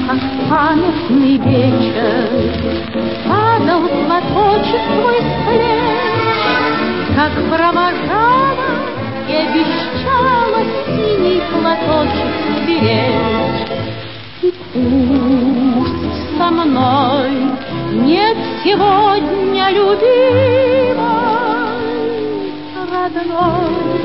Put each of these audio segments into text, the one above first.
как памятный вечер, падал платочек твой с плеч, как провожала и обещала синий платочек беречь. И пусть со мной нет сегодня любимой, родной,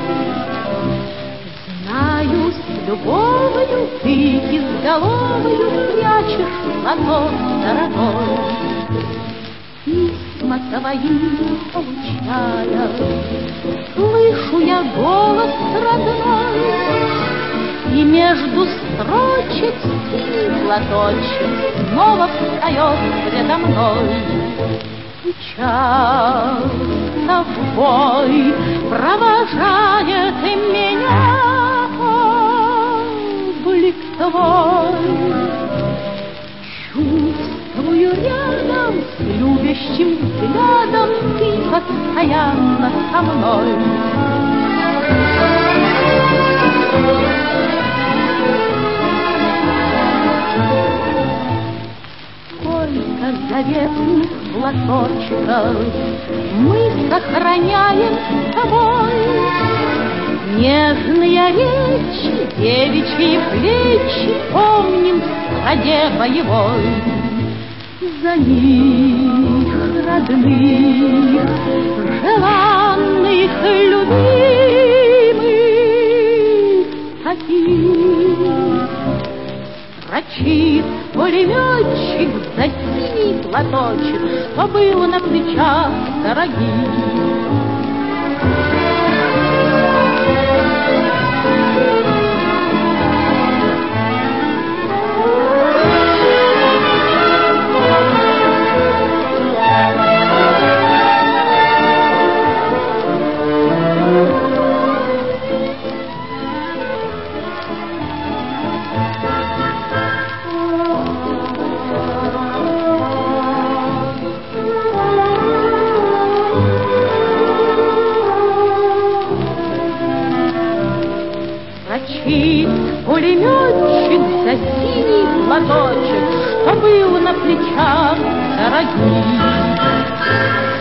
знаю, с любовью ты изголовью прячешь платок дорогой. Письма твои получая, слышу я голос родной, и между строчек синий платочек снова встает предо мной. И часто в бой провожает меня блик твой. Чувствую рядом с любящим взглядом ты постоянно со мной. Сколько заветных платочков мы сохраняем с тобой, нежные речи, девичьи плечи помним в стране боевой. За них, родных, желанных, любимых, таких строчит пулеметчик за синий платочек, что было на плечах дорогих. Строчит пулеметчик за синий платочек, что был на плечах дорогих.